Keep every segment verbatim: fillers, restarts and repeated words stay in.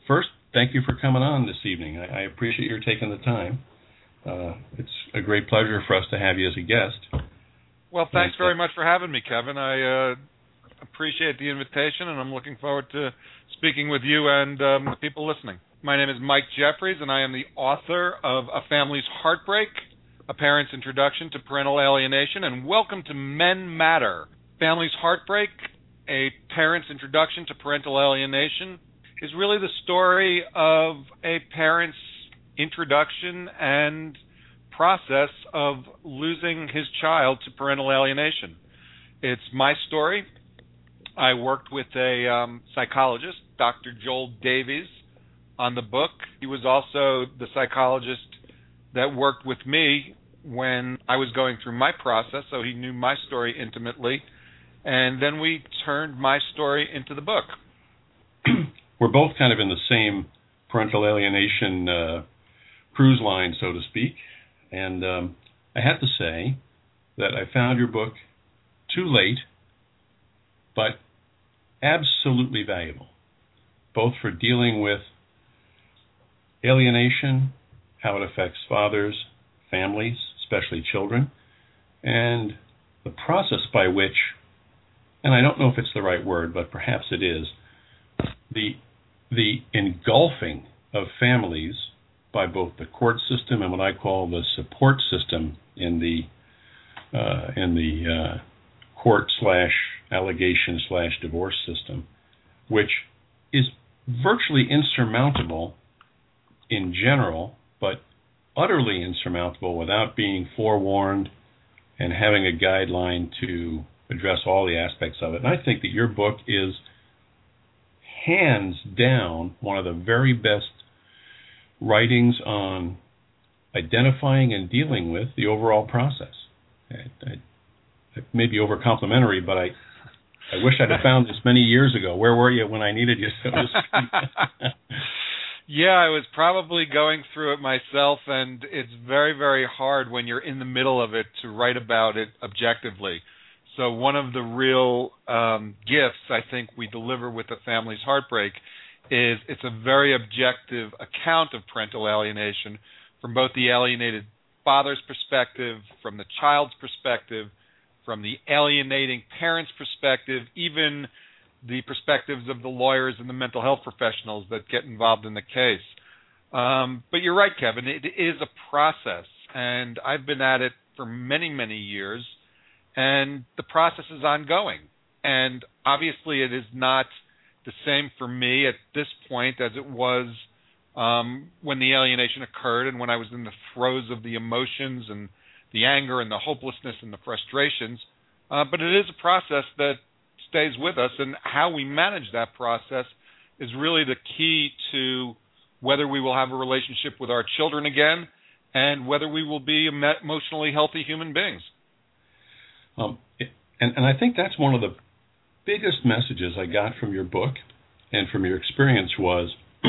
first, thank you for coming on this evening. I, I appreciate your taking the time. Uh, it's a great pleasure for us to have you as a guest. Well, thanks very much for having me, Kevin. I uh, appreciate the invitation, and I'm looking forward to speaking with you and um, the people listening. My name is Mike Jeffries, and I am the author of A Family's Heartbreak, A Parent's Introduction to Parental Alienation, and welcome to Men Matter. Family's Heartbreak, A Parent's Introduction to Parental Alienation, is really the story of a parent's introduction and process of losing his child to parental alienation. It's my story. I worked with a um, psychologist, Doctor Joel Davies, on the book. He was also the psychologist that worked with me when I was going through my process, so he knew my story intimately. And then we turned my story into the book. We're both kind of in the same parental alienation uh, cruise line, so to speak. And um, I have to say that I found your book too late, but absolutely valuable, both for dealing with alienation, how it affects fathers, families, especially children, and the process by which, and I don't know if it's the right word, but perhaps it is, the the engulfing of families by both the court system and what I call the support system in the uh, in the uh, court slash allegation slash divorce system, which is virtually insurmountable in general, but utterly insurmountable without being forewarned and having a guideline to address all the aspects of it. And I think that your book is hands down one of the very best writings on identifying and dealing with the overall process. I, I, it may be over-complimentary, but I, I wish I'd have found this many years ago. Where were you when I needed you, so to speak? Yeah, I was probably going through it myself, and it's very, very hard when you're in the middle of it to write about it objectively. So one of the real um, gifts I think we deliver with A Family's Heartbreak is it's a very objective account of parental alienation from both the alienated father's perspective, from the child's perspective, from the alienating parent's perspective, even the perspectives of the lawyers and the mental health professionals that get involved in the case. Um, but you're right, Kevin, it is a process, and I've been at it for many, many years, and the process is ongoing. And obviously it is not the same for me at this point as it was um, when the alienation occurred and when I was in the throes of the emotions and the anger and the hopelessness and the frustrations. Uh, but it is a process that stays with us, and how we manage that process is really the key to whether we will have a relationship with our children again and whether we will be emotionally healthy human beings. Um, and, and I think that's one of the biggest messages I got from your book and from your experience was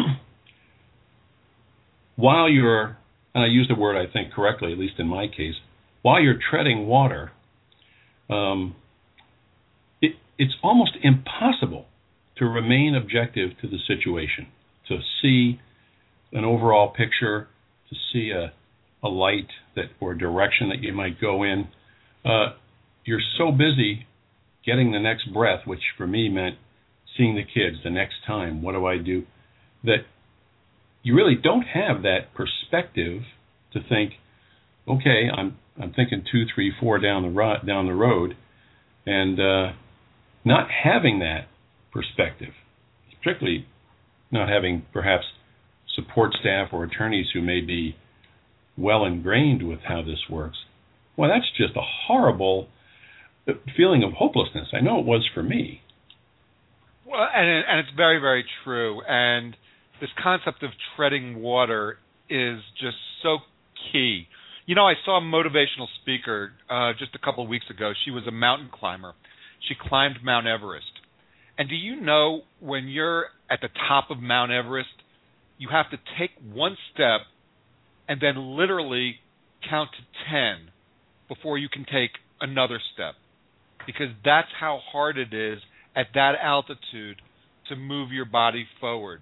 while you're, and I use the word I think correctly, at least in my case, while you're treading water, um, it, it's almost impossible to remain objective to the situation, to see an overall picture, to see a, a light that or direction that you might go in. Uh, you're so busy getting the next breath, which for me meant seeing the kids the next time, what do I do, that you really don't have that perspective to think, okay, I'm I'm thinking two, three, four down the ro- down the road, and uh, not having that perspective, particularly not having perhaps support staff or attorneys who may be well ingrained with how this works. Well, that's just a horrible feeling of hopelessness. I know it was for me. Well, and, and it's very, very true. And this concept of treading water is just so key. You know, I saw a motivational speaker uh, just a couple of weeks ago. She was a mountain climber. She climbed Mount Everest. And do you know when you're at the top of Mount Everest, you have to take one step and then literally count to ten before you can take another step, because that's how hard it is at that altitude to move your body forward.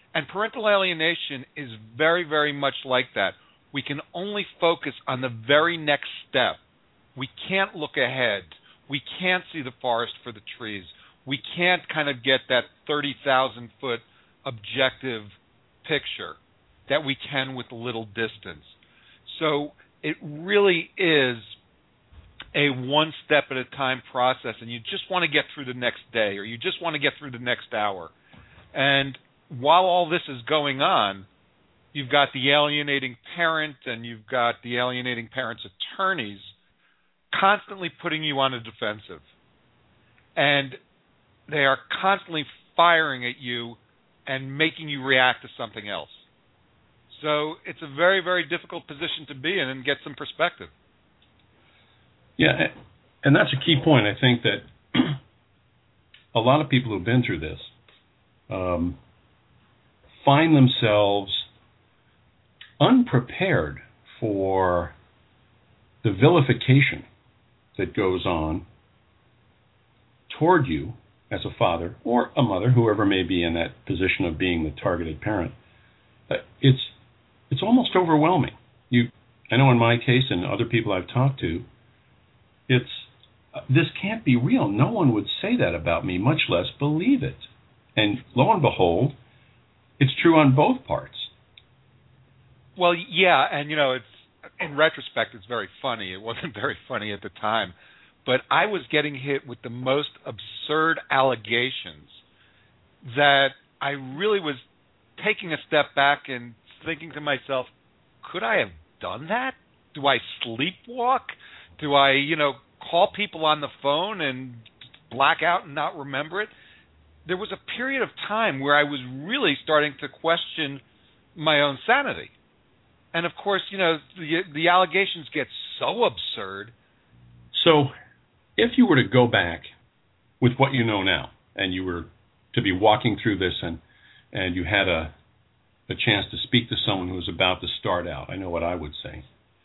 And parental alienation is very, very much like that. We can only focus on the very next step. We can't look ahead. We can't see the forest for the trees. We can't kind of get that thirty thousand foot objective picture that we can with a little distance. So it really is a one step at a time process, and you just want to get through the next day, or you just want to get through the next hour. And while all this is going on, you've got the alienating parent and you've got the alienating parent's attorneys constantly putting you on a defensive. And they are constantly firing at you and making you react to something else. So it's a very, very difficult position to be in and get some perspective. Yeah, and that's a key point. I think that a lot of people who've been through this um, find themselves unprepared for the vilification that goes on toward you as a father or a mother, whoever may be in that position of being the targeted parent. Uh, it's it's almost overwhelming. You, I know in my case and other people I've talked to, it's uh, this can't be real. No one would say that about me, much less believe it. And lo and behold, it's true on both parts. Well, yeah, and you know, it's in retrospect, it's very funny. It wasn't very funny at the time, but I was getting hit with the most absurd allegations that I really was taking a step back and thinking to myself, could I have done that? Do I sleepwalk? Do I, you know, call people on the phone and black out and not remember it? There was a period of time where I was really starting to question my own sanity. And of course, you know, the, the allegations get so absurd. So if you were to go back with what you know now, and you were to be walking through this and, and you had a, a chance to speak to someone who was about to start out, I know what I would say.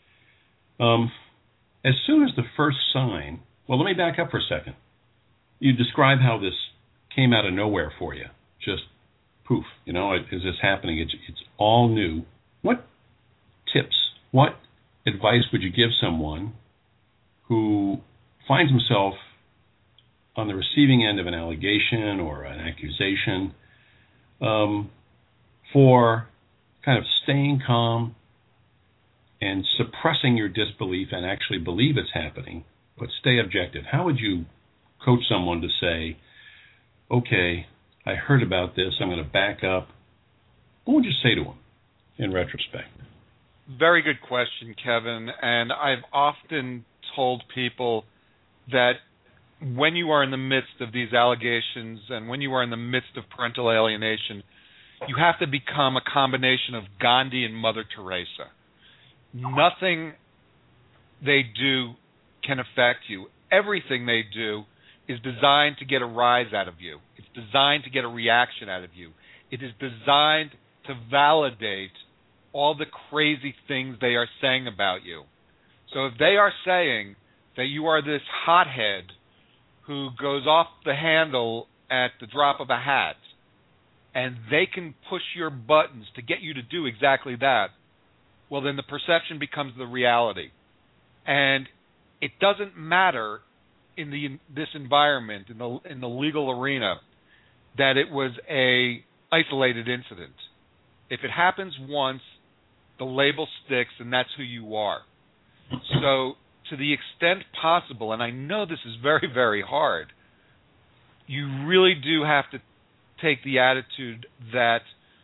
Um, as soon as the first sign, well, let me back up for a second. You describe how this came out of nowhere for you. Just poof, you know, is this happening? It's, it's all new. What tips, what advice would you give someone who finds himself on the receiving end of an allegation or an accusation um, for kind of staying calm and suppressing your disbelief and actually believe it's happening, but stay objective? How would you coach someone to say, okay, I heard about this, I'm going to back up? What would you say to them in retrospect? Very good question, Kevin. And I've often told people that when you are in the midst of these allegations and when you are in the midst of parental alienation, you have to become a combination of Gandhi and Mother Teresa. Nothing they do can affect you. Everything they do is designed to get a rise out of you. It's designed to get a reaction out of you. It is designed to validate all the crazy things they are saying about you. So if they are saying that you are this hothead who goes off the handle at the drop of a hat, and they can push your buttons to get you to do exactly that, well, then the perception becomes the reality. And it doesn't matter in the this environment, in the in the legal arena, that it was a isolated incident. If it happens once, the label sticks, and that's who you are. So to the extent possible, and I know this is very, very hard, you really do have to take the attitude that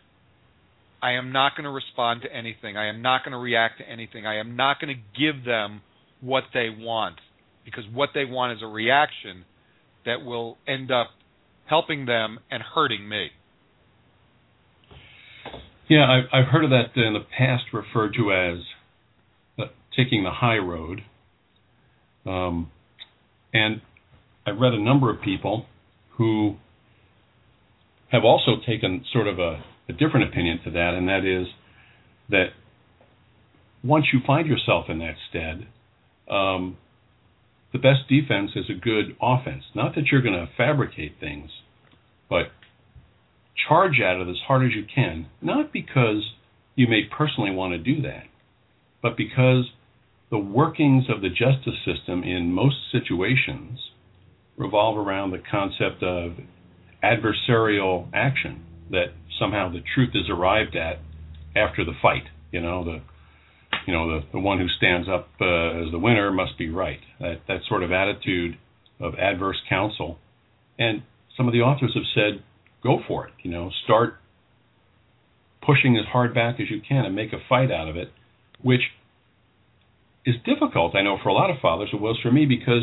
I am not going to respond to anything. I am not going to react to anything. I am not going to give them what they want, because what they want is a reaction that will end up helping them and hurting me. Yeah, I've, I've heard of that in the past referred to as uh, taking the high road. Um, and I've read a number of people who have also taken sort of a, a different opinion to that, and that is that once you find yourself in that stead, um, the best defense is a good offense. Not that you're going to fabricate things, but charge at it as hard as you can, not because you may personally want to do that, but because the workings of the justice system in most situations revolve around the concept of adversarial action, that somehow the truth is arrived at after the fight. You know, the you know the, the one who stands up uh, as the winner must be right. That that sort of attitude of adverse counsel. And some of the authors have said, go for it. You know, start pushing as hard back as you can and make a fight out of it, which is difficult, I know, for a lot of fathers. It was for me, because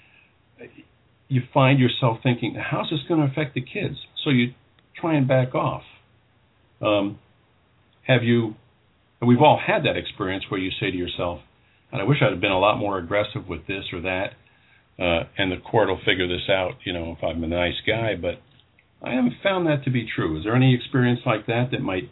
you find yourself thinking, how's this going to affect the kids? So you try and back off. Um, have you, and we've all had that experience where you say to yourself, and I wish I'd have been a lot more aggressive with this or that, uh, and the court will figure this out, you know, if I'm a nice guy, but I haven't found that to be true. Is there any experience like that that might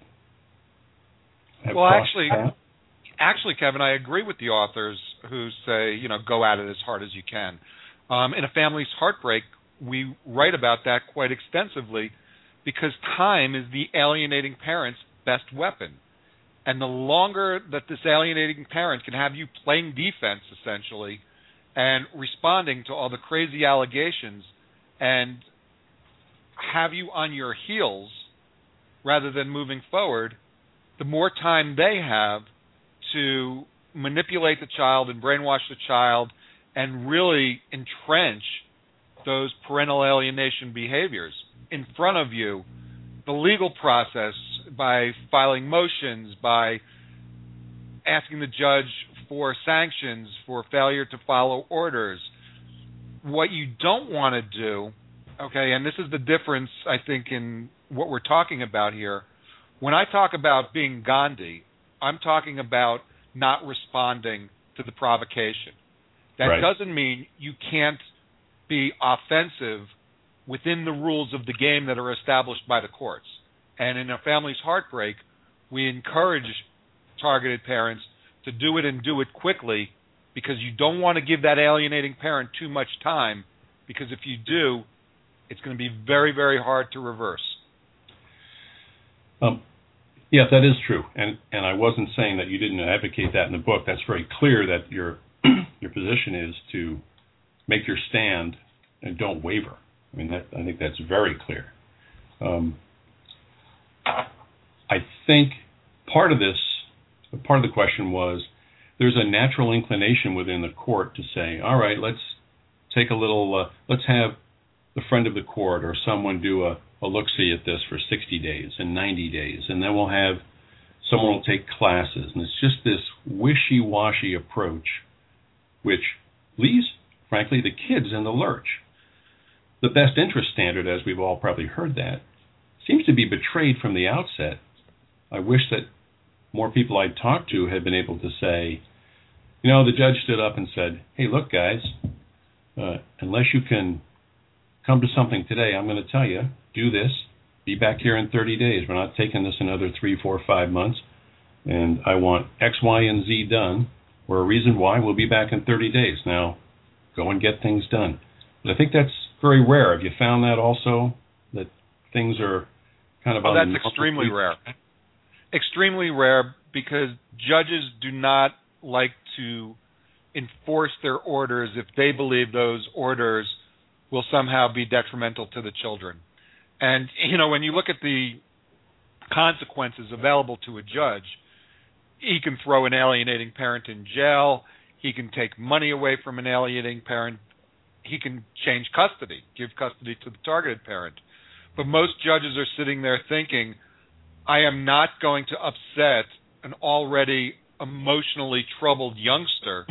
have well, crossed actually, the path? Actually, Kevin, I agree with the authors who say, you know, go at it as hard as you can. Um, in A Family's Heartbreak, we write about that quite extensively, because time is the alienating parent's best weapon. And the longer that this alienating parent can have you playing defense, essentially, and responding to all the crazy allegations, and have you on your heels rather than moving forward, the more time they have to manipulate the child and brainwash the child and really entrench those parental alienation behaviors in front of you. The legal process, by filing motions, by asking the judge for sanctions for failure to follow orders. What you don't want to do, okay, and this is the difference, I think, in what we're talking about here. When I talk about being Gandhi, I'm talking about not responding to the provocation. That Right. doesn't mean you can't be offensive within the rules of the game that are established by the courts. And in A Family's Heartbreak, we encourage targeted parents to do it and do it quickly, because you don't want to give that alienating parent too much time, because if you do, it's going to be very, very hard to reverse. Um, yeah, that is true. And and I wasn't saying that you didn't advocate that in the book. That's very clear that your your position is to make your stand and don't waver. I mean, that, I think that's very clear. Um, I think part of this, part of the question was, there's a natural inclination within the court to say, all right, let's take a little, uh, let's have the friend of the court or someone do a, a look-see at this for sixty days and ninety days, and then we'll have, someone will take classes. And it's just this wishy-washy approach, which leaves, frankly, the kids in the lurch. The best interest standard, as we've all probably heard that, seems to be betrayed from the outset. I wish that more people I'd talked to had been able to say, you know, the judge stood up and said, hey, look, guys, uh, unless you can come to something today, I'm going to tell you, do this, be back here in thirty days. We're not taking this another three, four, five months, and I want X, Y, and Z done, or a reason why we'll be back in thirty days. Now, go and get things done. But I think that's very rare. Have you found that also, that things are kind of oh, on that's the extremely rare. Extremely rare, because judges do not like to enforce their orders if they believe those orders will somehow be detrimental to the children. And, you know, when you look at the consequences available to a judge, he can throw an alienating parent in jail, he can take money away from an alienating parent, he can change custody, give custody to the targeted parent. But most judges are sitting there thinking, I am not going to upset an already emotionally troubled youngster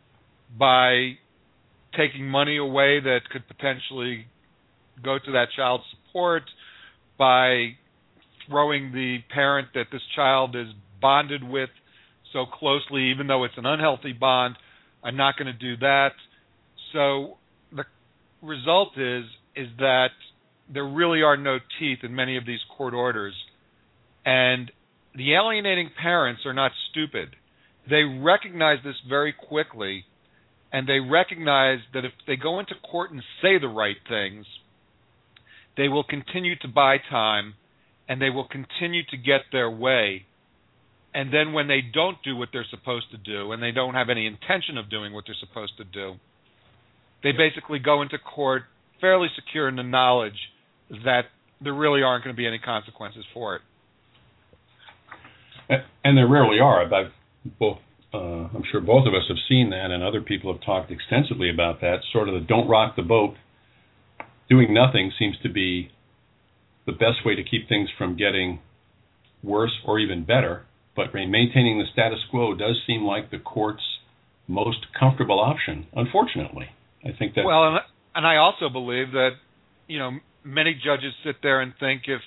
by taking money away that could potentially go to that child's support, by throwing the parent that this child is bonded with so closely, even though it's an unhealthy bond. I'm not going to do that. So the result is is that there really are no teeth in many of these court orders. And the alienating parents are not stupid. They recognize this very quickly, and they recognize that if they go into court and say the right things, they will continue to buy time, and they will continue to get their way. And then when they don't do what they're supposed to do, and they don't have any intention of doing what they're supposed to do, they basically go into court fairly secure in the knowledge that there really aren't going to be any consequences for it. And there rarely are. I've both, uh, I'm sure both of us have seen that, and other people have talked extensively about that. Sort of the don't rock the boat. Doing nothing seems to be the best way to keep things from getting worse or even better. But maintaining the status quo does seem like the court's most comfortable option, unfortunately. I think that. Well, and, and I also believe that, you know, many judges sit there and think if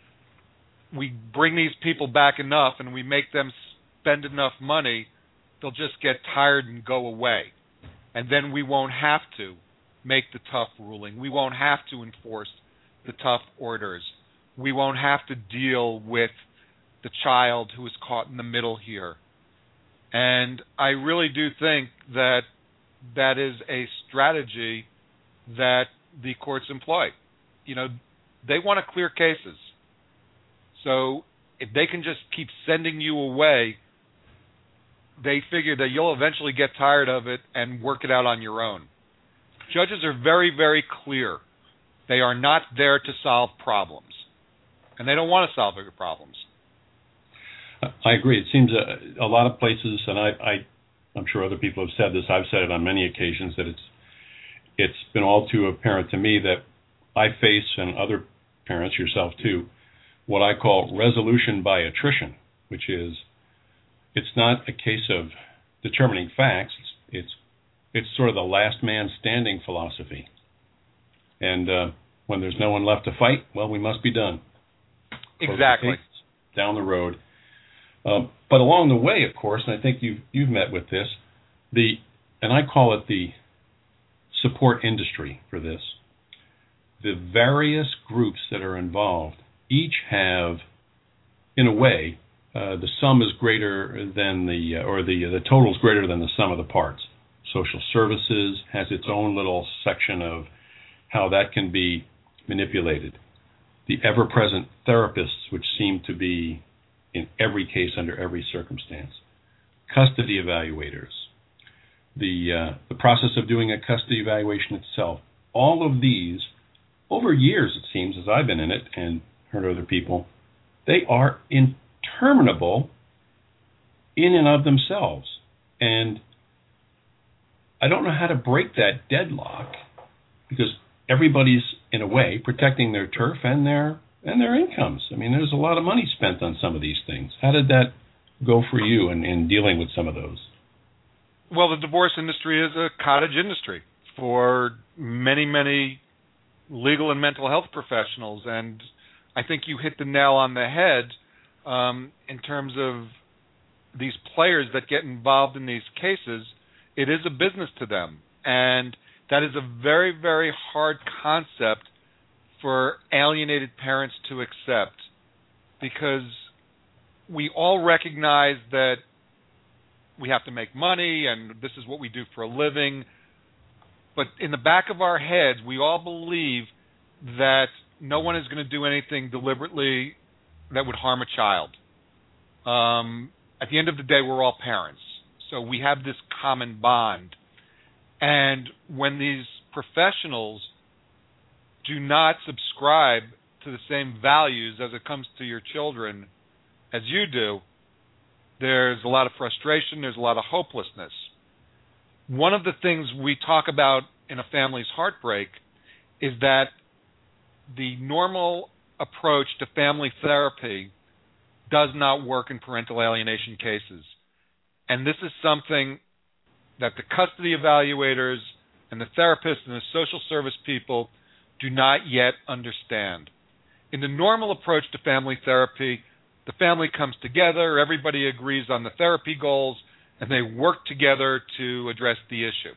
we bring these people back enough and we make them spend enough money, they'll just get tired and go away. And then we won't have to make the tough ruling. We won't have to enforce the tough orders. We won't have to deal with the child who is caught in the middle here. And I really do think that that is a strategy that the courts employ. You know, they want to clear cases. So if they can just keep sending you away, they figure that you'll eventually get tired of it and work it out on your own. Judges are very, very clear. They are not there to solve problems. And they don't want to solve bigger problems. I agree. It seems a, a lot of places, and I, I, I'm sure other people have said this, I've said it on many occasions, that it's it's been all too apparent to me that I face, and other parents, yourself too, what I call resolution by attrition, which is it's not a case of determining facts. It's it's, it's sort of the last man standing philosophy. And uh, when there's no one left to fight, well, we must be done. Exactly. Down the road. Um, but along the way, of course, and I think you've you've met with this, the and I call it the support industry for this. The various groups that are involved each have, in a way, uh, the sum is greater than the uh, or the the total is greater than the sum of the parts. Social services has its own little section of how that can be manipulated. The ever-present therapists, which seem to be in every case, under every circumstance. Custody evaluators. The uh, the process of doing a custody evaluation itself. All of these, over years it seems, as I've been in it and heard other people, they are interminable in and of themselves. And I don't know how to break that deadlock because everybody's, in a way, protecting their turf and their and their incomes. I mean, there's a lot of money spent on some of these things. How did that go for you in, in dealing with some of those? Well, the divorce industry is a cottage industry for many, many legal and mental health professionals, and I think you hit the nail on the head um, in terms of these players that get involved in these cases. It is a business to them, and that is a very, very hard concept for alienated parents to accept, because we all recognize that we have to make money and this is what we do for a living, but in the back of our heads we all believe that no one is going to do anything deliberately that would harm a child. Um, at the end of the day, we're all parents, so we have this common bond. And when these professionals do not subscribe to the same values as it comes to your children as you do, there's a lot of frustration, there's a lot of hopelessness. One of the things we talk about in A Family's Heartbreak is that the normal approach to family therapy does not work in parental alienation cases. And this is something that the custody evaluators and the therapists and the social service people do not yet understand. In the normal approach to family therapy, the family comes together, everybody agrees on the therapy goals, and they work together to address the issue.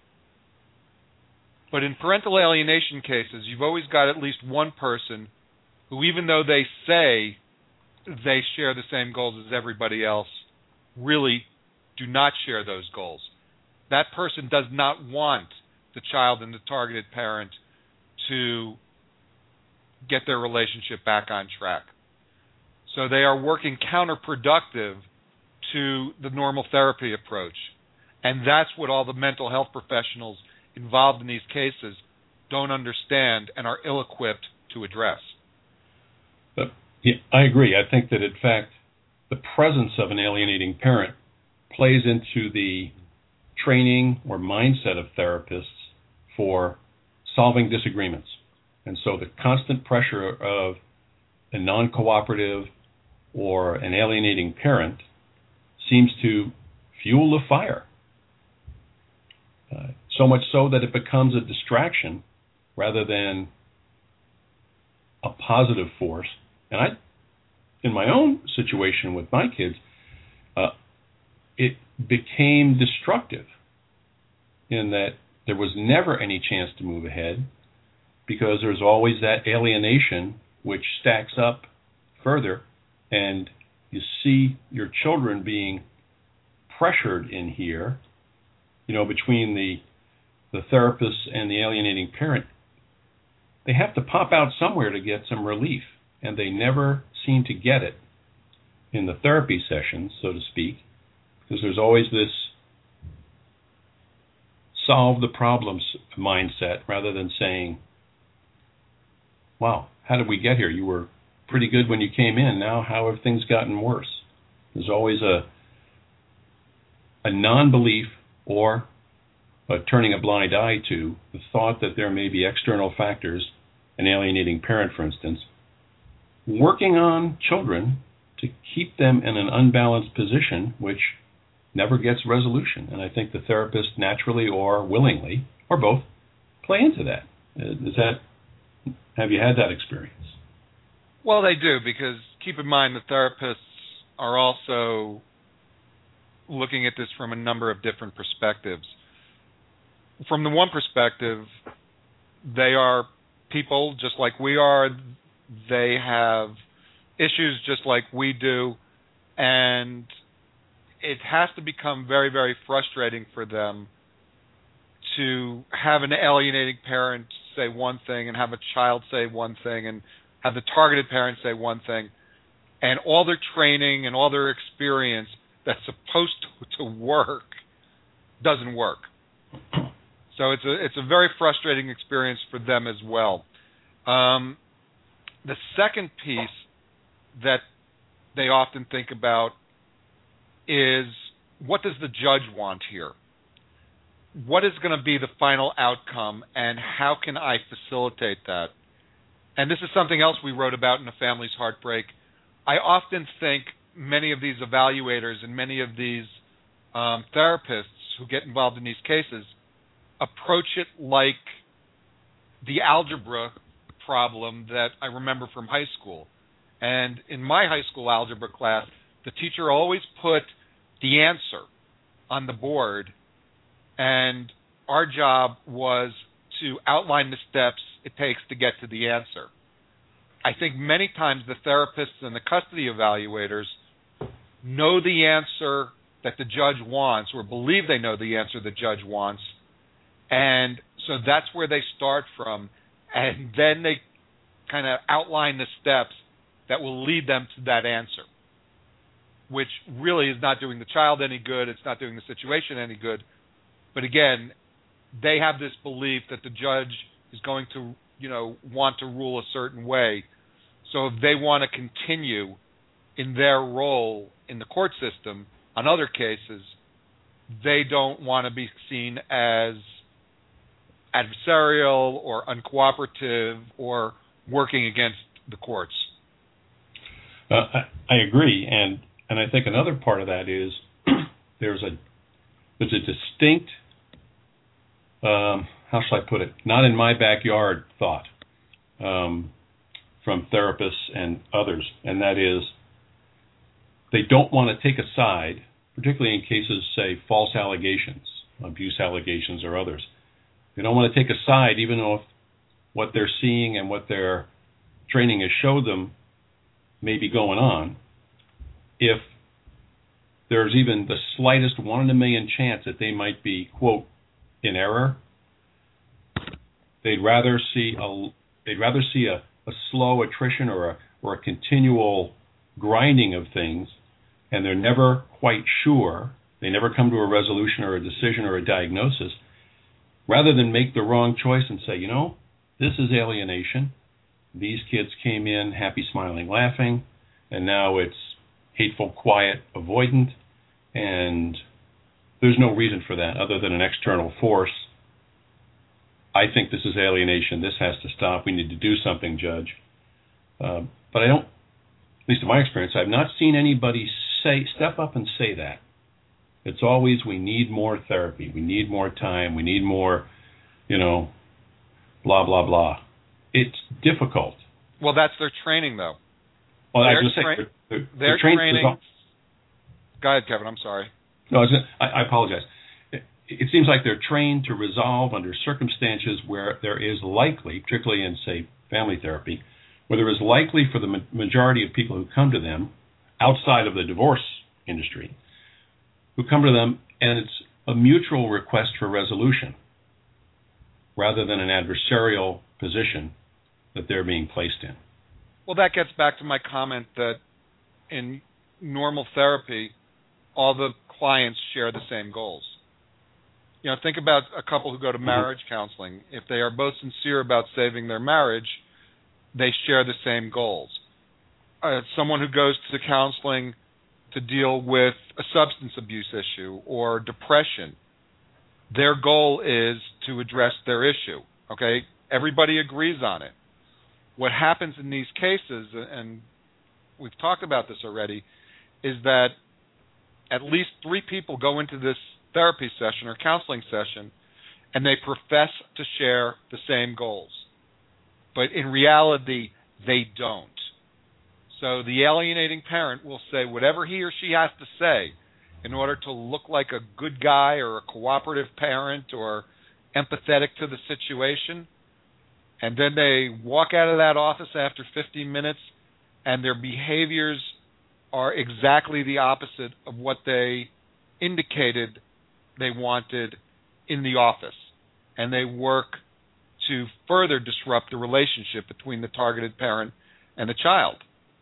But in parental alienation cases, you've always got at least one person who, even though they say they share the same goals as everybody else, really do not share those goals. That person does not want the child and the targeted parent to get their relationship back on track. So they are working counterproductive to the normal therapy approach. And that's what all the mental health professionals involved in these cases don't understand and are ill-equipped to address. But yeah, I agree. I think that, in fact, the presence of an alienating parent plays into the training or mindset of therapists for solving disagreements. And so the constant pressure of a non-cooperative or an alienating parent seems to fuel the fire. Uh, so much so that it becomes a distraction rather than a positive force. And I, in my own situation with my kids, uh, it became destructive in that there was never any chance to move ahead because there's always that alienation which stacks up further, and you see your children being pressured in here, you know, between the the therapist and the alienating parent. They have to pop out somewhere to get some relief, and they never seem to get it in the therapy sessions, so to speak, because there's always this solve the problems mindset rather than saying, wow, how did we get here? You were pretty good when you came in. Now how have things gotten worse? There's always a a non-belief or a turning a blind eye to the thought that there may be external factors, an alienating parent, for instance, working on children to keep them in an unbalanced position, which never gets resolution. And I think the therapist naturally or willingly, or both, play into that. Is that, have you had that experience? Well, they do, because keep in mind the therapists are also looking at this from a number of different perspectives. From the one perspective, they are people just like we are. They have issues just like we do, and it has to become very, very frustrating for them to have an alienating parent say one thing and have a child say one thing and have the targeted parent say one thing, and all their training and all their experience that's supposed to, to work doesn't work. So it's a it's a very frustrating experience for them as well. Um, the second piece that they often think about is, what does the judge want here? What is going to be the final outcome, and how can I facilitate that? And this is something else we wrote about in A Family's Heartbreak. I often think many of these evaluators and many of these um, therapists who get involved in these cases approach it like the algebra problem that I remember from high school. And in my high school algebra class, the teacher always put the answer on the board, and our job was to outline the steps it takes to get to the answer. I think many times the therapists and the custody evaluators know the answer that the judge wants, or believe they know the answer the judge wants, and so that's where they start from, and then they kind of outline the steps that will lead them to that answer, which really is not doing the child any good. It's not doing the situation any good. But again, they have this belief that the judge is going to, you know, want to rule a certain way. So if they want to continue in their role in the court system on other cases, they don't want to be seen as adversarial or uncooperative or working against the courts. Uh, I, I agree, and and I think another part of that is there's a there's a distinct um, how shall I put it? Not in my backyard thought um, from therapists and others, and that is they don't want to take a side, particularly in cases, say, false allegations, abuse allegations, or others. They don't want to take a side, even though if what they're seeing and what their training has showed them may be going on. If there's even the slightest one in a million chance that they might be, quote, in error, they'd rather see a they'd rather see a, a slow attrition or a or a continual grinding of things, and they're never quite sure, they never come to a resolution or a decision or a diagnosis, rather than make the wrong choice and say, you know, this is alienation. These kids came in happy, smiling, laughing, and now it's hateful, quiet, avoidant, and there's no reason for that other than an external force. I think this is alienation. This has to stop. We need to do something, Judge. Uh, but I don't, at least in my experience, I've not seen anybody say, step up and say that. It's always, we need more therapy. We need more time. We need more, you know, blah, blah, blah. It's difficult. Well, that's their training, though. Well, they're I just tra- say, they're, they're, they're they're training. Go ahead, Kevin. I'm sorry. No, I, was gonna, I, I apologize. It, it seems like they're trained to resolve under circumstances where there is likely, particularly in, say, family therapy, where there is likely for the ma- majority of people who come to them outside of the divorce industry, who come to them, and it's a mutual request for resolution rather than an adversarial position that they're being placed in. Well, that gets back to my comment that in normal therapy, all the clients share the same goals. You know, think about a couple who go to marriage mm-hmm. counseling. If they are both sincere about saving their marriage, they share the same goals. Uh, someone who goes to counseling to deal with a substance abuse issue or depression, their goal is to address their issue, okay? Everybody agrees on it. What happens in these cases, and we've talked about this already, is that at least three people go into this therapy session or counseling session and they profess to share the same goals. But in reality, they don't. So the alienating parent will say whatever he or she has to say in order to look like a good guy or a cooperative parent or empathetic to the situation. And then they walk out of that office after fifteen minutes and their behaviors are exactly the opposite of what they indicated they wanted in the office. And they work to further disrupt the relationship between the targeted parent and the child.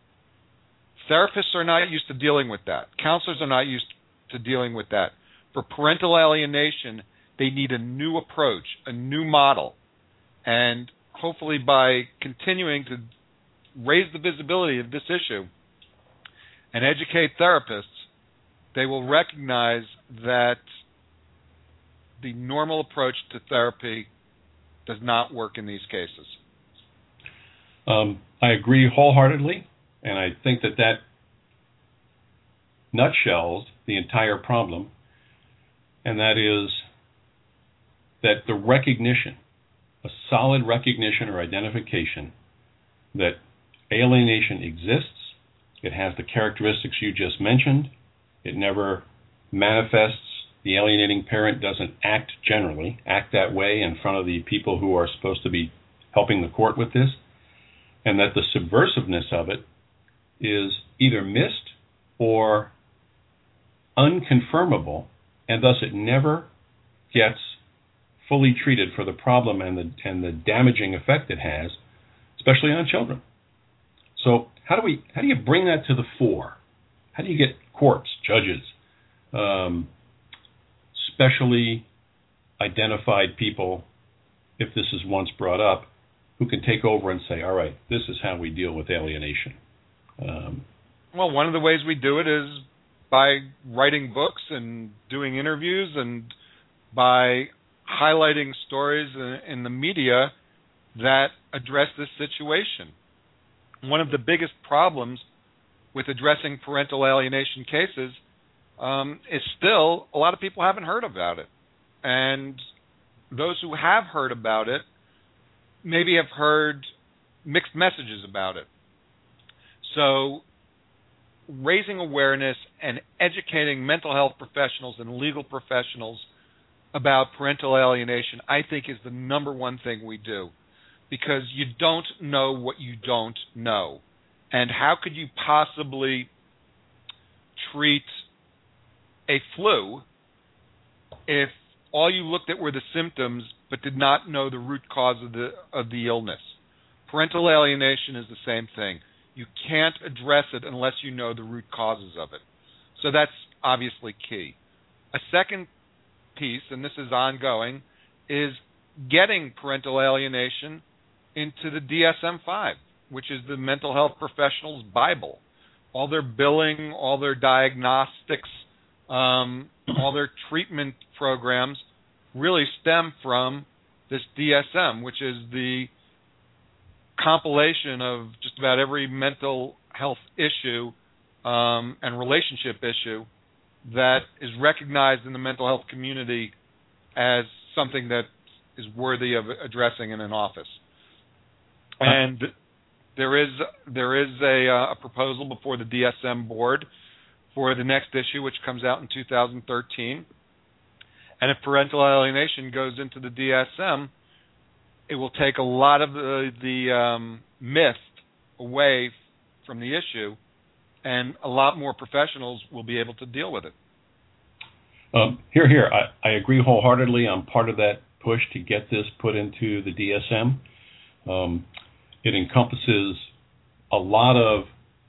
Therapists are not used to dealing with that. Counselors are not used to dealing with that. For parental alienation, they need a new approach, a new model. And hopefully by continuing to raise the visibility of this issue and educate therapists, they will recognize that the normal approach to therapy does not work in these cases. Um, I agree wholeheartedly, and I think that that nutshells the entire problem, and that is that the recognition, a solid recognition or identification that alienation exists, it has the characteristics you just mentioned, it never manifests, the alienating parent doesn't act generally, act that way in front of the people who are supposed to be helping the court with this, and that the subversiveness of it is either missed or unconfirmable, and thus it never gets fully treated for the problem and the and the damaging effect it has, especially on children. So how do we how do you bring that to the fore? How do you get courts, judges, um, specially identified people, if this is once brought up, who can take over and say, all right, this is how we deal with alienation? Um, well, one of the ways we do it is by writing books and doing interviews and by highlighting stories in the media that address this situation. One of the biggest problems with addressing parental alienation cases um, is still a lot of people haven't heard about it. And those who have heard about it maybe have heard mixed messages about it. So raising awareness and educating mental health professionals and legal professionals about parental alienation, I think, is the number one thing we do, because you don't know what you don't know. And how could you possibly treat a flu if all you looked at were the symptoms but did not know the root cause of the of the illness? Parental alienation is the same thing. You can't address it unless you know the root causes of it. So that's obviously key. A second piece, and this is ongoing, is getting parental alienation into the D S M five, which is the Mental Health Professionals' Bible. All their billing, all their diagnostics, um, all their treatment programs really stem from this D S M, which is the compilation of just about every mental health issue um, and relationship issue that is recognized in the mental health community as something that is worthy of addressing in an office. And there is there is a, uh, a proposal before the D S M board for the next issue, which comes out in two thousand thirteen. And if parental alienation goes into the D S M, it will take a lot of the, the um, myth away from the issue, and a lot more professionals will be able to deal with it. Um, here, here, I, I agree wholeheartedly. I'm part of that push to get this put into the D S M. Um, it encompasses a lot of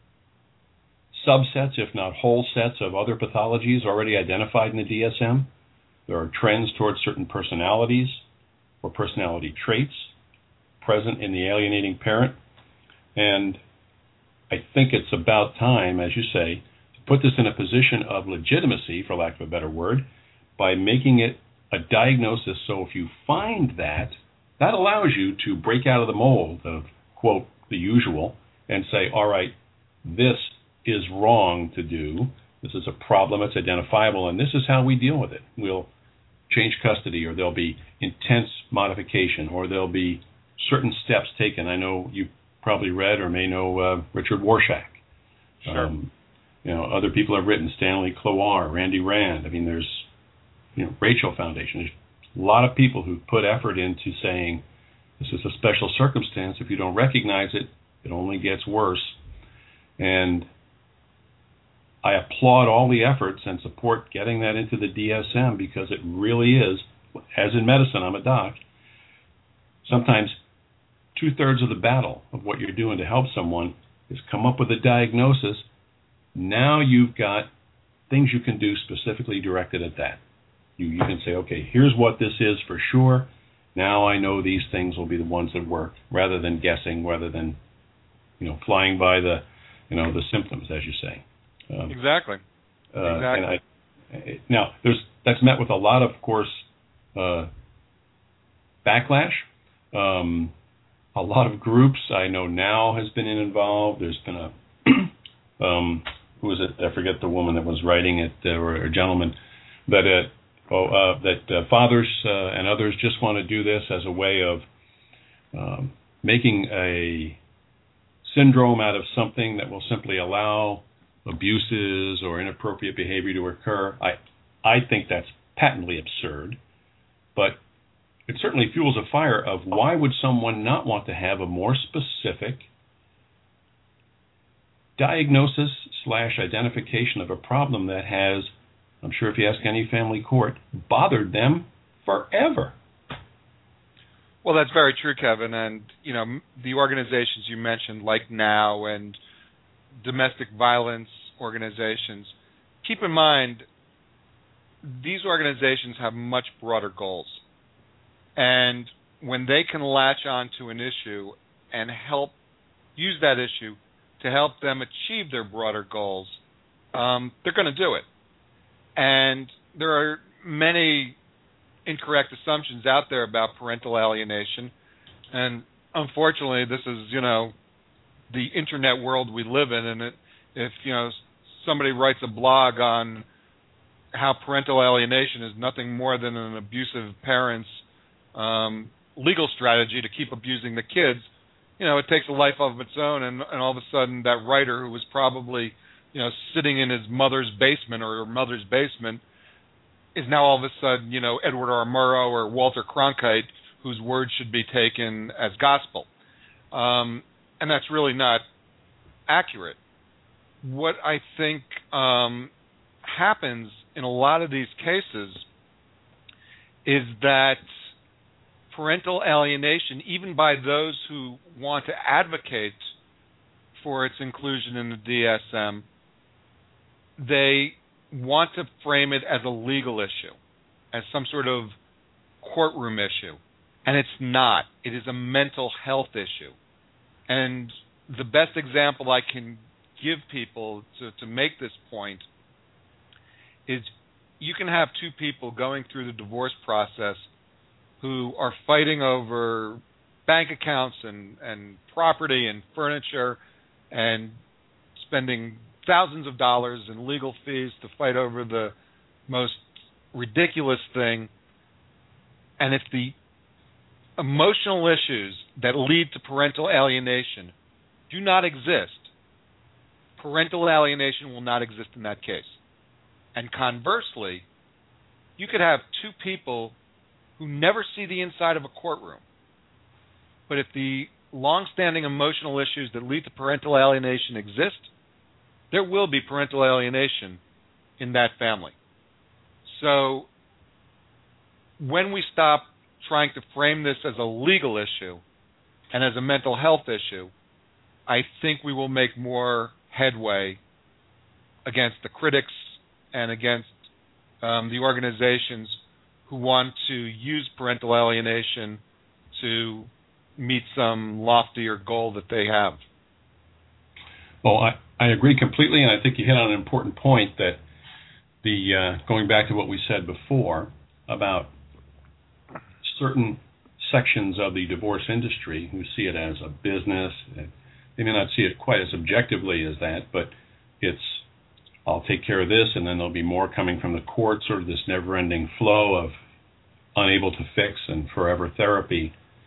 subsets, if not whole sets, of other pathologies already identified in the D S M. There are trends towards certain personalities or personality traits present in the alienating parent. And I think it's about time, as you say, to put this in a position of legitimacy, for lack of a better word, by making it a diagnosis. So if you find that, that allows you to break out of the mold of, quote, the usual, and say, all right, this is wrong to do. This is a problem. It's identifiable, and this is how we deal with it. We'll change custody, or there'll be intense modification, or there'll be certain steps taken. I know you probably read or may know uh, Richard Warshak. Sure. Um, you know, other people have written, Stanley Clowar, Randy Rand. I mean, there's, you know, Rachel Foundation. There's a lot of people who put effort into saying this is a special circumstance. If you don't recognize it, it only gets worse. And I applaud all the efforts and support getting that into the D S M, because it really is, as in medicine, I'm a doc, sometimes two-thirds of the battle of what you're doing to help someone is come up with a diagnosis. Now you've got things you can do specifically directed at that. You, you can say, okay, here's what this is for sure. Now I know these things will be the ones that work, rather than guessing, rather than, you know, flying by the, you know, the symptoms, as you say. Um, exactly. Uh, exactly. And I, now, there's that's met with a lot of, of course, uh, backlash. Um, a lot of groups I know now has been involved. There's been a, um, who was it? I forget the woman that was writing it, uh, or a gentleman, that uh, oh, uh, that uh, fathers uh, and others just want to do this as a way of um, making a syndrome out of something that will simply allow abuses or inappropriate behavior to occur. I I think that's patently absurd, but it certainly fuels a fire of why would someone not want to have a more specific diagnosis slash identification of a problem that has, I'm sure if you ask any family court, bothered them forever. Well, that's very true, Kevin. And, you know, the organizations you mentioned, like NOW and domestic violence organizations, keep in mind these organizations have much broader goals. And when they can latch onto an issue and help use that issue to help them achieve their broader goals, um, they're going to do it. And there are many incorrect assumptions out there about parental alienation. And unfortunately, this is, you know, the internet world we live in, and it, if you know somebody writes a blog on how parental alienation is nothing more than an abusive parent's um, legal strategy to keep abusing the kids, you know, it takes a life of its own, and, and all of a sudden that writer who was probably, you know, sitting in his mother's basement or her mother's basement is now all of a sudden, you know, Edward R. Murrow or Walter Cronkite, whose words should be taken as gospel. Um, and that's really not accurate. What I think um, happens in a lot of these cases is that parental alienation, even by those who want to advocate for its inclusion in the D S M, they want to frame it as a legal issue, as some sort of courtroom issue. And it's not. It is a mental health issue. And the best example I can give people to, to make this point is you can have two people going through the divorce process who are fighting over bank accounts and, and property and furniture and spending thousands of dollars in legal fees to fight over the most ridiculous thing. And if the emotional issues that lead to parental alienation do not exist, parental alienation will not exist in that case. And conversely, you could have two people who never see the inside of a courtroom, but if the long-standing emotional issues that lead to parental alienation exist, there will be parental alienation in that family. So when we stop trying to frame this as a legal issue and as a mental health issue, I think we will make more headway against the critics and against um, the organizations who want to use parental alienation to meet some loftier goal that they have. Well, I, I agree completely, and I think you hit on an important point that the uh, going back to what we said before about certain sections of the divorce industry who see it as a business. They may not see it quite as objectively as that, but it's, I'll take care of this, and then there'll be more coming from the court, sort of this never-ending flow of unable to fix and forever therapy.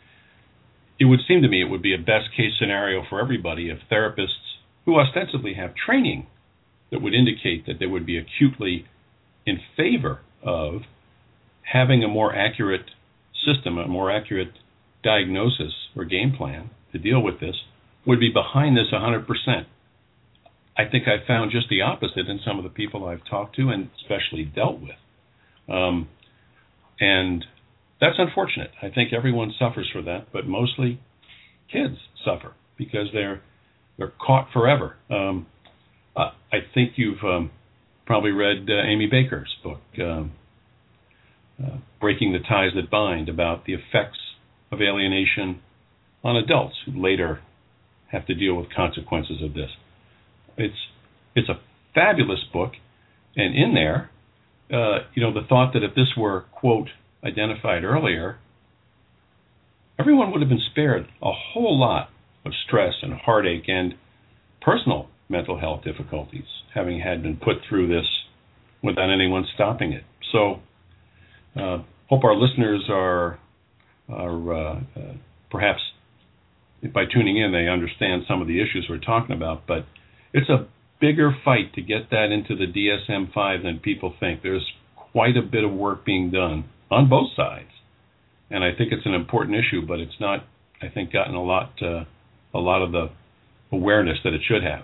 It would seem to me it would be a best-case scenario for everybody if therapists who ostensibly have training that would indicate that they would be acutely in favor of having a more accurate system, a more accurate diagnosis or game plan to deal with this, would be behind this one hundred percent. I think I found just the opposite in some of the people I've talked to and especially dealt with. Um, and that's unfortunate. I think everyone suffers for that, but mostly kids suffer because they're they're caught forever. Um, uh, I think you've um, probably read uh, Amy Baker's book, um, uh, Breaking the Ties That Bind, about the effects of alienation on adults who later have to deal with consequences of this. It's it's a fabulous book, and in there, uh, you know, the thought that if this were, quote, identified earlier, everyone would have been spared a whole lot of stress and heartache and personal mental health difficulties, having had been put through this without anyone stopping it. So, uh, hope our listeners are are uh, uh, perhaps by tuning in they understand some of the issues we're talking about, but it's a bigger fight to get that into the D S M five than people think. There's quite a bit of work being done on both sides, and I think it's an important issue, but it's not, I think, gotten a lot uh, a lot of the awareness that it should have.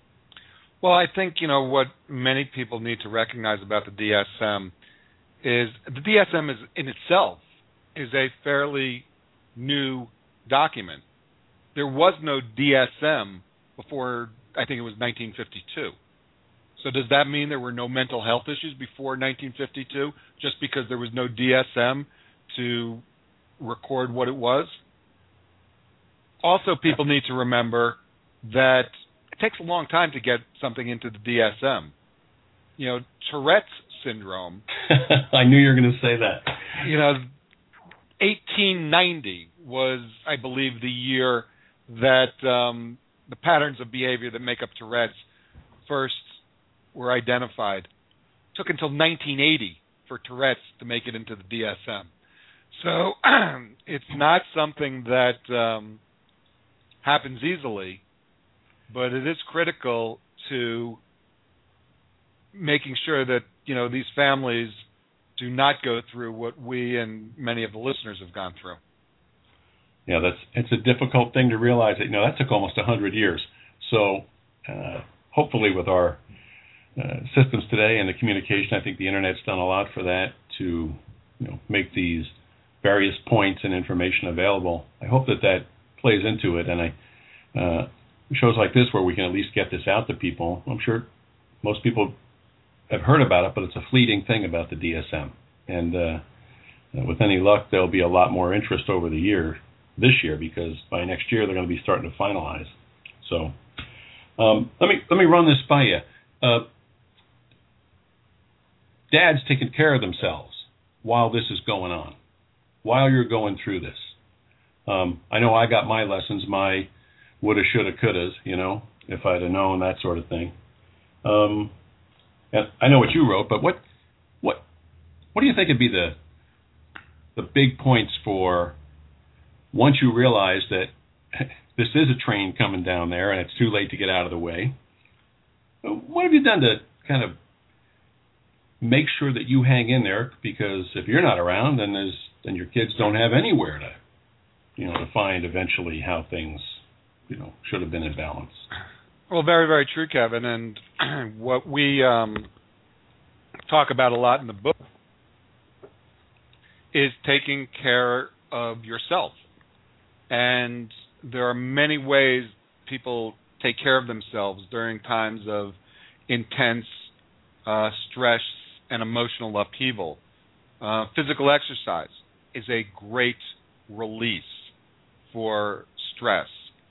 Well, I think, you know, what many people need to recognize about the D S M is the D S M is in itself is a fairly new document. There was no D S M before, I think it was nineteen fifty-two. So does that mean there were no mental health issues before nineteen fifty-two, just because there was no D S M to record what it was? Also, people need to remember that it takes a long time to get something into the D S M. You know, Tourette's syndrome. I knew you were going to say that. You know, eighteen ninety was, I believe, the year that um, the patterns of behavior that make up Tourette's first were identified. It took until nineteen eighty for Tourette's to make it into the D S M. So it's not something that um, happens easily, but it is critical to making sure that, you know, these families do not go through what we and many of the listeners have gone through. Yeah, that's it's a difficult thing to realize that, you know, that took almost one hundred years. So uh, hopefully with our uh, systems today and the communication, I think the Internet's done a lot for that to, you know, make these various points and information available. I hope that that plays into it, and I, uh, shows like this where we can at least get this out to people. I'm sure most people have heard about it, but it's a fleeting thing about the D S M. And uh, with any luck, there'll be a lot more interest over the year, this year, because by next year they're going to be starting to finalize. So um, let me let me run this by you. Uh, dads taking care of themselves while this is going on, while you're going through this. Um, I know I got my lessons, my woulda, shoulda, couldas, you know, if I'd have known, that sort of thing. Um, and I know what you wrote, but what what what do you think would be the the big points for once you realize that this is a train coming down there and it's too late to get out of the way? What have you done to kind of make sure that you hang in there? Because if you're not around, then there's then your kids don't have anywhere to, you know, to find eventually how things, you know, should have been in balance. Well, very, very true, Kevin. And what we um, talk about a lot in the book is taking care of yourself. And there are many ways people take care of themselves during times of intense uh, stress and emotional upheaval. Uh, physical exercise is a great release for stress.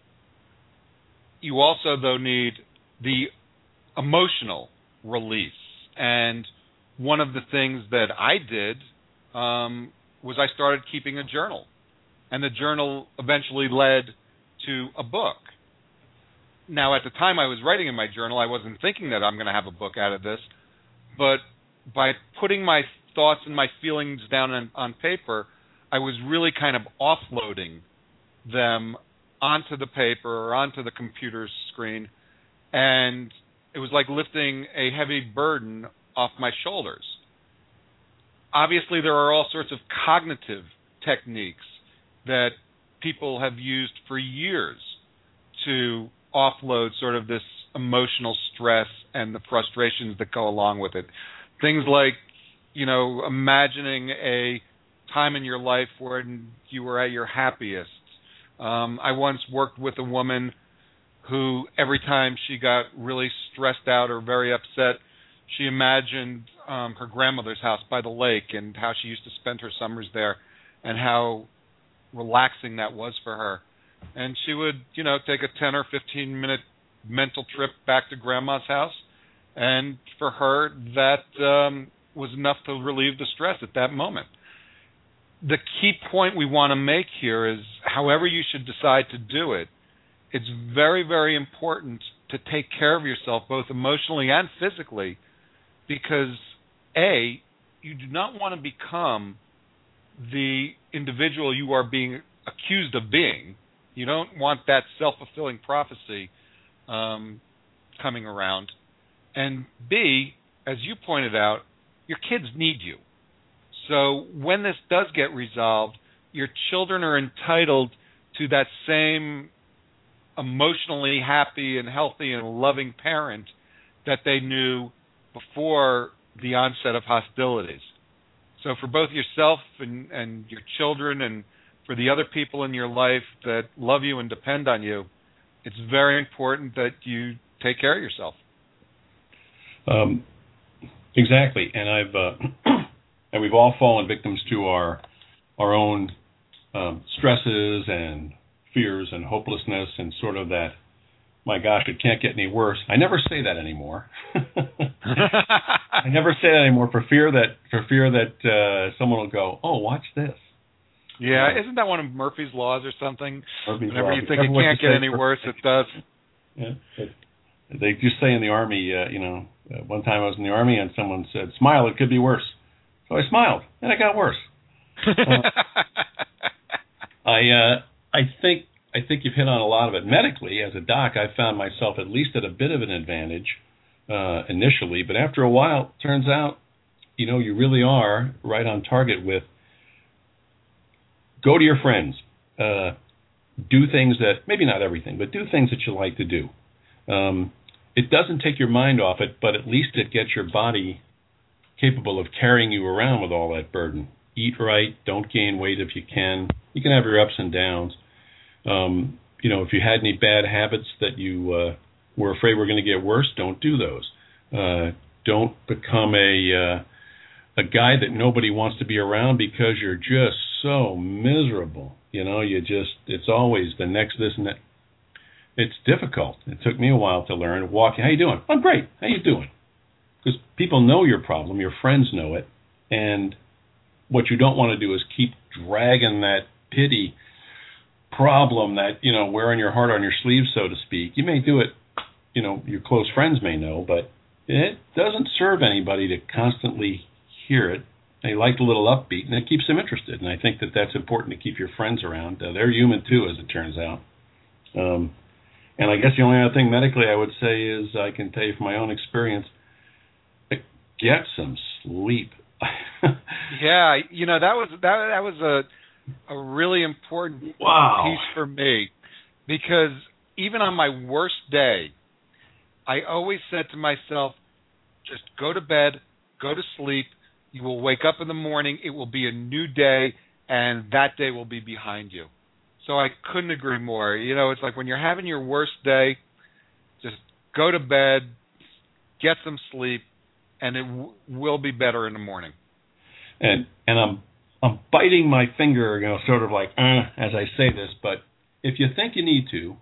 You also, though, need the emotional release. And one of the things that I did um, was I started keeping a journal. And the journal eventually led to a book. Now, at the time I was writing in my journal, I wasn't thinking that I'm going to have a book out of this. But by putting my thoughts and my feelings down on, on paper, I was really kind of offloading them onto the paper or onto the computer screen, and it was like lifting a heavy burden off my shoulders. Obviously, there are all sorts of cognitive techniques that people have used for years to offload sort of this emotional stress and the frustrations that go along with it. Things like, you know, imagining a time in your life when you were at your happiest. Um, I once worked with a woman who every time she got really stressed out or very upset, she imagined um, her grandmother's house by the lake and how she used to spend her summers there and how relaxing that was for her. And she would, you know, take a ten or fifteen minute mental trip back to grandma's house. And for her, that um, was enough to relieve the stress at that moment. The key point we want to make here is, however you should decide to do it, it's very, very important to take care of yourself, both emotionally and physically, because, A, you do not want to become the individual you are being accused of being. You don't want that self-fulfilling prophecy um, coming around. And B, as you pointed out, your kids need you. So when this does get resolved, your children are entitled to that same emotionally happy and healthy and loving parent that they knew before the onset of hostilities. So for both yourself and, and your children and for the other people in your life that love you and depend on you, it's very important that you take care of yourself. Um, exactly. And I've... Uh And we've all fallen victims to our our own um, stresses and fears and hopelessness and sort of that, my gosh, it can't get any worse. I never say that anymore. I never say that anymore for fear that for fear that uh, someone will go, oh, watch this. Yeah, isn't that one of Murphy's Laws or something? Murphy's Whenever Law. you think it can't get any worse, it does. Yeah, it, they just say in the Army, uh, you know, uh, one time I was in the Army and someone said, smile, it could be worse. So I smiled, and it got worse. uh, I uh, I think I think you've hit on a lot of it. Medically, as a doc, I found myself at least at a bit of an advantage uh, initially, but after a while, it turns out, you know, you really are right on target with go to your friends, uh, do things that, maybe not everything, but do things that you like to do. Um, it doesn't take your mind off it, but at least it gets your body capable of carrying you around with all that burden. Eat right, don't gain weight if you can. You can have your ups and downs. Um, you know, if you had any bad habits that you uh, were afraid were going to get worse, don't do those. Uh, don't become a uh, a guy that nobody wants to be around because you're just so miserable. You know, you just, it's always the next this and that. It's difficult. It took me a while to learn. Walking, how you doing? I'm great. How you doing? Because people know your problem, your friends know it, and what you don't want to do is keep dragging that pity problem, that, you know, wearing your heart on your sleeve, so to speak. You may do it, you know, your close friends may know, but it doesn't serve anybody to constantly hear it. They like a little upbeat, and it keeps them interested. And I think that that's important to keep your friends around. Uh, they're human too, as it turns out. Um, and I guess the only other thing medically I would say is, I can tell you from my own experience, get some sleep. Yeah, you know, that was that that was a a really important wow. piece for me, because even on my worst day, I always said to myself, just go to bed, go to sleep. You will wake up in the morning. It will be a new day, and that day will be behind you. So I couldn't agree more. You know, it's like when you're having your worst day, just go to bed, get some sleep, and it w- will be better in the morning. And and I'm I'm biting my finger, you know, sort of like uh, as I say this. But if you think you need to,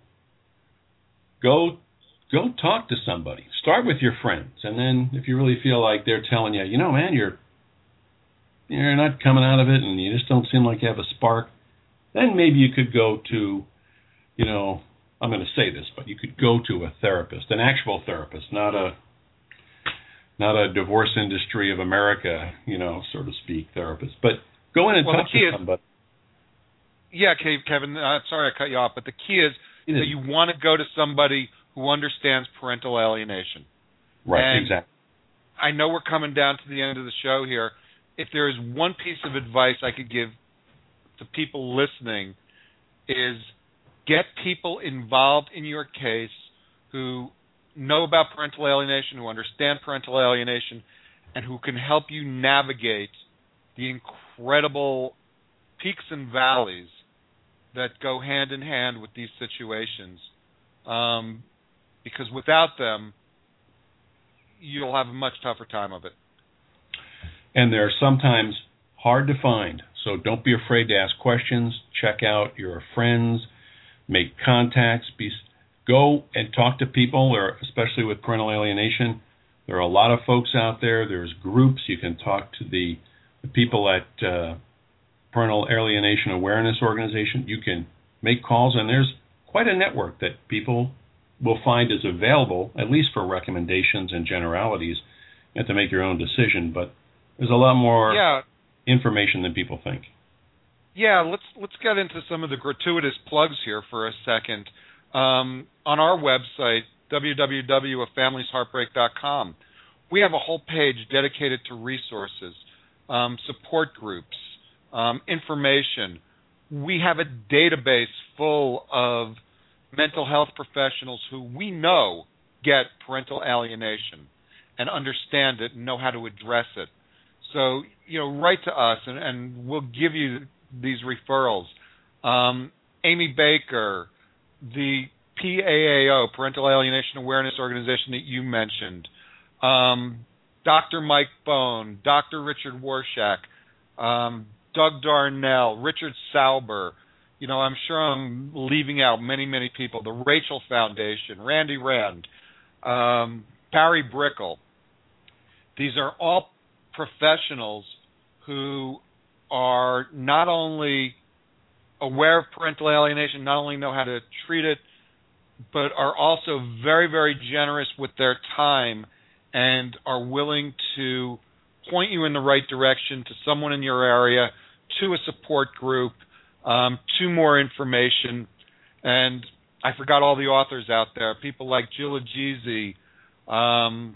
go go talk to somebody. Start with your friends, and then if you really feel like they're telling you, you know, man, you're you're not coming out of it, and you just don't seem like you have a spark, then maybe you could go to, you know, I'm going to say this, but you could go to a therapist, an actual therapist, not a not a divorce industry of America, you know, so to speak, therapist. But go in and well, talk to is, somebody. Yeah, Kevin, uh, sorry I cut you off, but the key is it that is. you want to go to somebody who understands parental alienation. Right, and exactly. I know we're coming down to the end of the show here. If there is one piece of advice I could give to people listening, is get people involved in your case who know about parental alienation, who understand parental alienation, and who can help you navigate the incredible peaks and valleys that go hand in hand with these situations. Um, because without them, you'll have a much tougher time of it. And they're sometimes hard to find, so don't be afraid to ask questions. Check out your friends, make contacts, be Go and talk to people, or especially with parental alienation. There are a lot of folks out there. There's groups. You can talk to the, the people at uh, Parental Alienation Awareness Organization. You can make calls, and there's quite a network that people will find is available, at least for recommendations and generalities, and to make your own decision. But there's a lot more yeah. information than people think. Yeah, let's let's get into some of the gratuitous plugs here for a second. Um, on our website, w w w dot a family's heartbreak dot com, we have a whole page dedicated to resources, um, support groups, um, information. We have a database full of mental health professionals who we know get parental alienation and understand it and know how to address it. So, you know, write to us, and, and we'll give you these referrals. Um, Amy Baker, the P A A O, Parental Alienation Awareness Organization that you mentioned, um, Doctor Mike Bone, Doctor Richard Warshak, um, Doug Darnell, Richard Sauber. You know, I'm sure I'm leaving out many, many people. The Rachel Foundation, Randy Rand, um, Barry Brickle. These are all professionals who are not only aware of parental alienation, not only know how to treat it, but are also very, very generous with their time and are willing to point you in the right direction to someone in your area, to a support group, um, to more information. And I forgot all the authors out there, people like Jill Agizi, um,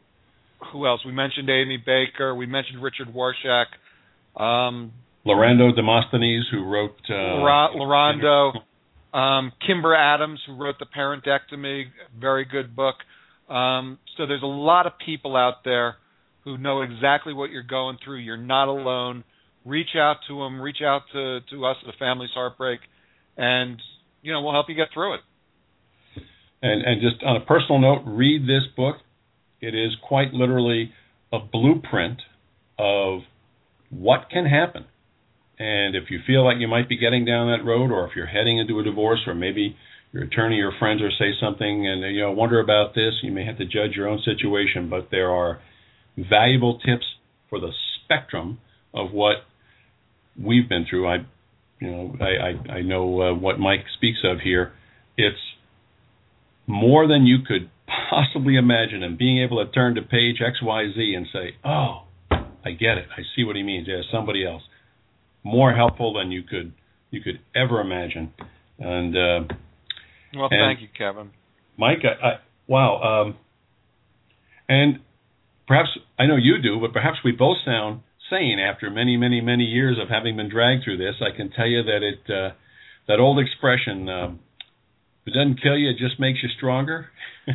who else? We mentioned Amy Baker. We mentioned Richard Warshak. Um, Lorando Demosthenes, who wrote... Uh, Lorando. Um, Kimber Adams, who wrote The Parentectomy, very good book. Um, so there's a lot of people out there who know exactly what you're going through. You're not alone. Reach out to them. Reach out to, to us at the Family's Heartbreak, and you know, we'll help you get through it. And, and just on a personal note, read this book. It is quite literally a blueprint of what can happen. And if you feel like you might be getting down that road, or if you're heading into a divorce, or maybe your attorney or friends or say something and, you know, wonder about this, you may have to judge your own situation, but there are valuable tips for the spectrum of what we've been through. I, you know, I, I, I know uh, what Mike speaks of here. It's more than you could possibly imagine, and being able to turn to page X Y Z and say, oh, I get it. I see what he means. Yeah, somebody else. More helpful than you could you could ever imagine. And uh, well, and thank you, Kevin. Mike, I, I, wow. Um, and perhaps, I know you do, but perhaps we both sound sane after many, many, many years of having been dragged through this. I can tell you that it uh, that old expression, um, if it doesn't kill you, it just makes you stronger.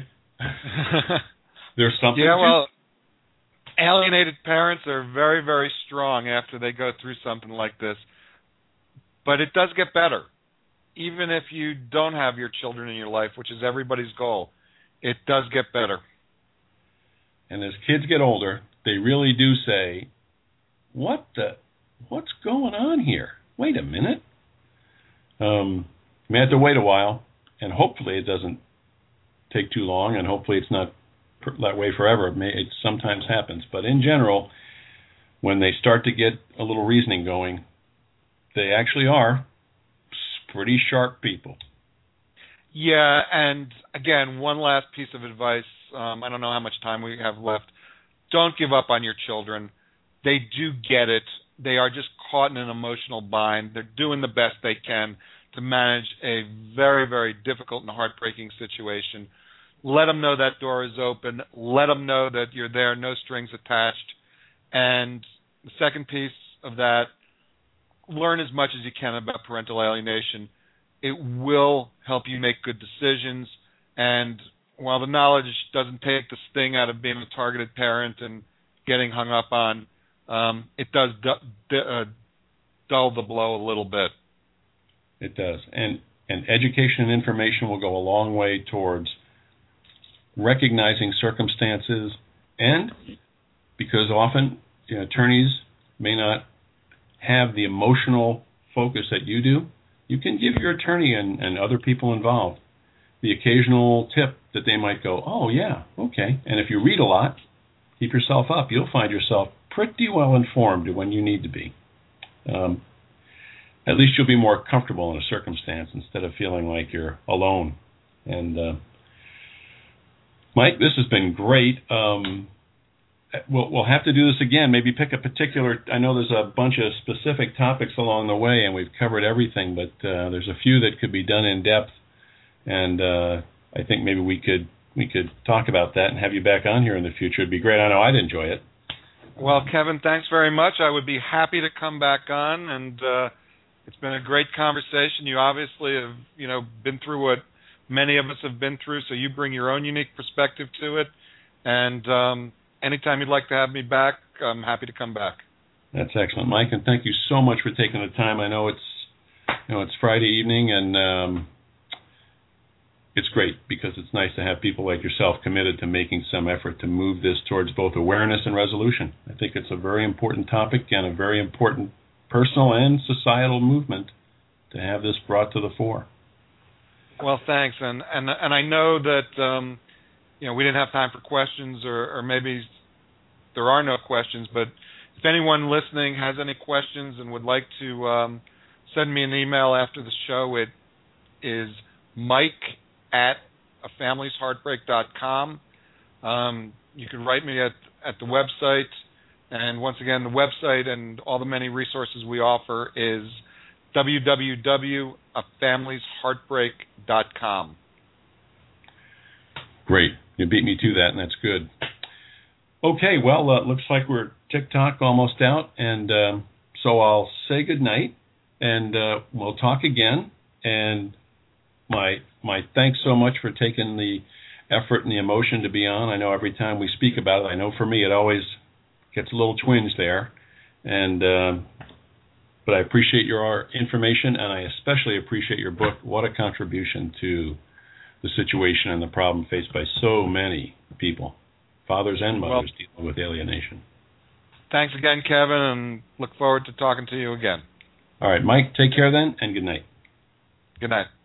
There's something. Yeah, well, alienated parents are very, very strong after they go through something like this. But it does get better. Even if you don't have your children in your life, which is everybody's goal, it does get better. And as kids get older, they really do say, what the, what's going on here? Wait a minute. Um, you may have to wait a while, and hopefully it doesn't take too long, and hopefully it's not that way forever. It, may, it sometimes happens. But in general, when they start to get a little reasoning going, they actually are pretty sharp people. Yeah, and again, one last piece of advice. Um, I don't know how much time we have left. Don't give up on your children. They do get it. They are just caught in an emotional bind. They're doing the best they can to manage a very, very difficult and heartbreaking situation. Let them know that door is open. Let them know that you're there, no strings attached. And the second piece of that, learn as much as you can about parental alienation. It will help you make good decisions. And while the knowledge doesn't take the sting out of being a targeted parent and getting hung up on, um, it does du- du- uh, dull the blow a little bit. It does. And, and education and information will go a long way towards recognizing circumstances, and because often, you know, attorneys may not have the emotional focus that you do, you can give your attorney and, and other people involved the occasional tip that they might go, oh, yeah, okay. And if you read a lot, keep yourself up, you'll find yourself pretty well informed when you need to be. Um, at least you'll be more comfortable in a circumstance instead of feeling like you're alone. And uh, Mike, this has been great. Um, we'll, we'll have to do this again. Maybe pick a particular. I know there's a bunch of specific topics along the way, and we've covered everything. But uh, there's a few that could be done in depth, and uh, I think maybe we could we could talk about that and have you back on here in the future. It'd be great. I know I'd enjoy it. Well, Kevin, thanks very much. I would be happy to come back on, and uh, it's been a great conversation. You obviously have, you know, been through what many of us have been through, so you bring your own unique perspective to it. And um, anytime you'd like to have me back, I'm happy to come back. That's excellent, Mike, and thank you so much for taking the time. I know it's, you know, it's Friday evening, and um, it's great because it's nice to have people like yourself committed to making some effort to move this towards both awareness and resolution. I think it's a very important topic and a very important personal and societal movement to have this brought to the fore. Well, thanks, and and and I know that um, you know we didn't have time for questions, or, or maybe there are no questions. But if anyone listening has any questions and would like to um, send me an email after the show, it is Mike at a families heartbreak dot com. Um, you can write me at at the website, and once again, the website and all the many resources we offer is w w w dot a families heartbreak dot com. Great. You beat me to that, and that's good. Okay, well, uh, looks like we're tick-tock almost out, and um, so I'll say good night, and uh, we'll talk again. And my my thanks so much for taking the effort and the emotion to be on. I know every time we speak about it, I know for me it always gets a little twinge there, and uh, But I appreciate your information, and I especially appreciate your book. What a contribution to the situation and the problem faced by so many people, fathers and mothers, well, dealing with alienation. Thanks again, Kevin, and look forward to talking to you again. All right, Mike, take care then, and good night. Good night.